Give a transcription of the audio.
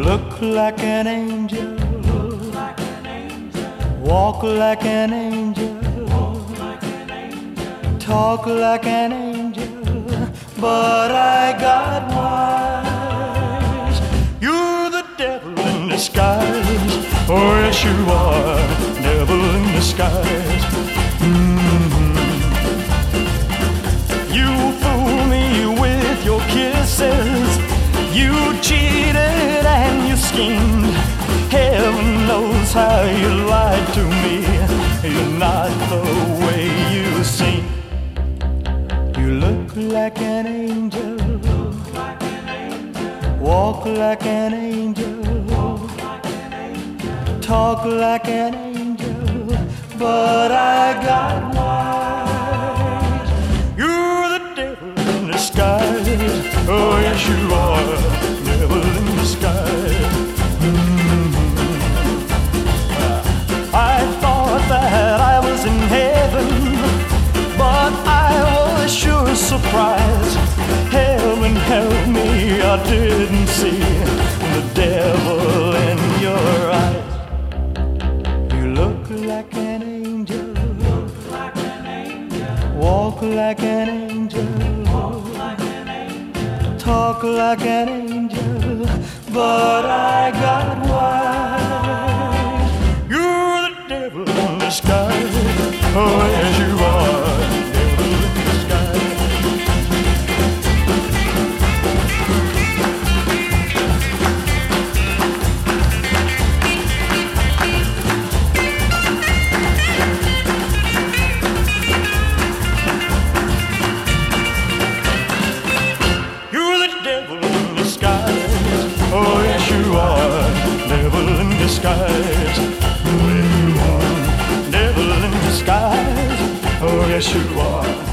look like an angel, walk like an angel, talk like an angel, but I got wise. You're the devil in disguise. Oh yes you are, devil in disguise. You fool me with your kisses, you cheated and you schemed. Heaven knows how you lied to me. You're not the way you seem. You look like an angel, walk like an angel, talk like an angel, but I got wise. You're the devil in disguise. Oh yes you are, devil in disguise. I thought that I was in heaven, but I was sure surprised. Heaven help me, I didn't see the devil in your eyes. You look like an angel, walk like an angel, talk like an angel, but I got wise. You're the devil in disguise. Oh yes you are, devil in disguise. You're the devil in disguise. Oh yes you are, devil in disguise. Devil in disguise. Oh yes you are.